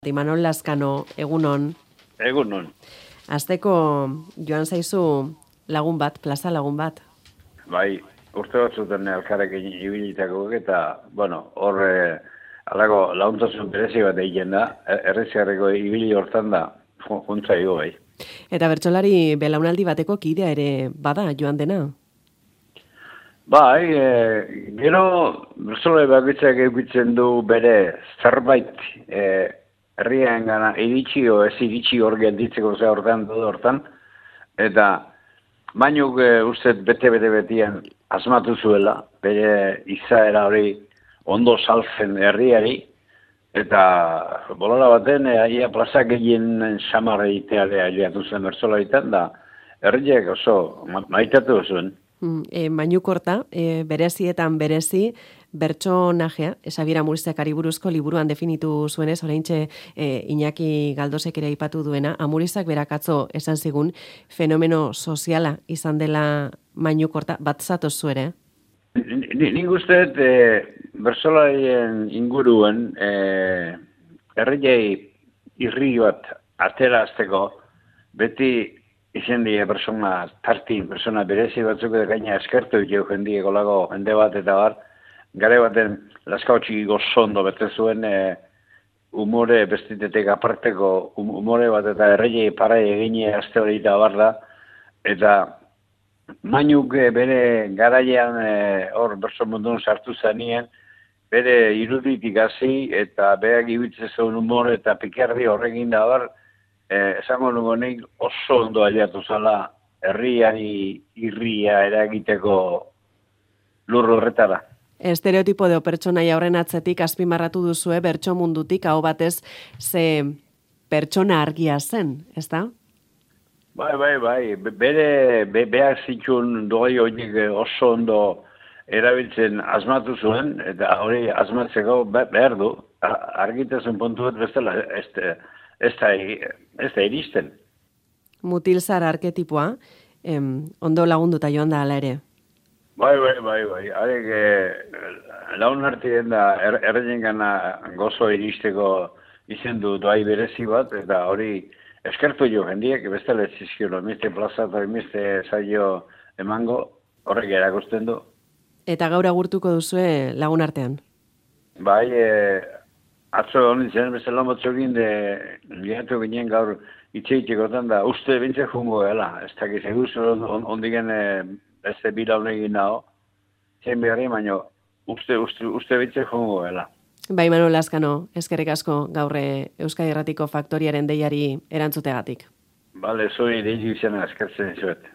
Imanol Lazkano, egunon. Egunon. Asteko joan zaizu lagun bat, plaza lagun bat. Bai, urte batzuten elkarrekin ibilitako eta, hor alago launtasun berezi bat egiten da, erreziarreko ibili hortan da, juntza igo bai. Eta bertsolari belaunaldi bateko kidea ere bada joan dena? Bai, gero bertsolari bakoitzak eukitzen du bere zerbait herrian gana iritsi o ez iritsi hor gelditzeko ze hortan, eta bainuk uste bete-betian asmatu zuela, bere izaera hori ondo saltzen herriari, eta bolala baten aia plaza gehien xamarra itealea aliatu zen bertsolaritan, da herriak oso maitatu zuen. Mainukorta, berezietan berezi, bertsonajea, Xabier Amurizakari buruzko liburuan definitu zuenez, oraintxe Iñaki Galdosek ere aipatu duena, Amurizak berakatzo esan zigun, fenomeno soziala izan dela mainukorta, bat zatoz zuere? Nik usteet bertsolarien inguruen herriei irri bat aterazteko beti izen die persona berezi batzuk eta gaina eskertu jo jendie kolago jende bat eta bar, gare baten laskautxi gozondo bete zuen umore bestitetek aparteko umore bat eta herriei parai egine aste hori eta bar da, eta mainuk bere garaian hor bertso mundun sartu zanien, bere iruditik hasi eta berak ibiltzen zuen umore eta pikardi horrekin da bar, esango nugonik oso ondo aliatu zala herriari irria eragiteko lur horretara. Estereotipo de pertsonaia horren atzetik azpimarratu duzue bertso mundutik hau batez ze pertsona argia zen, ezta? Bai. Behar zituen doi horiek oso ondo erabiltzen asmatu zuen, eta hori asmatzeko behar du, argitasun puntu bat bestela ez da iristen. Mutilzar arketipoa, ondo lagunduta joan da ala ere. Bai. Arek laun artien da erreien gana gozo iristeko izen du doai berezi bat, eta hori eskertu jo jendiek, bestela ez zizkion, emiste plaza eta emiste saio emango, horrek erakusten du. Eta gaur agurtuko duzue lagun artean? Bai, atzo honintzen bezala motzokin ligatu ginen gaur itxeitikotan da, uste bintze jungo dela, ez dakiz, eguz ondigen beste bilaun egin nago, zen beharri, baina uste bintze jungo dela. Bai, Imanol Lazkano, eskerrik asko gaur Euskadi Irratiko Faktoriaren deiari erantzutegatik. Bale, zoi deitu izena eskertzen zuet.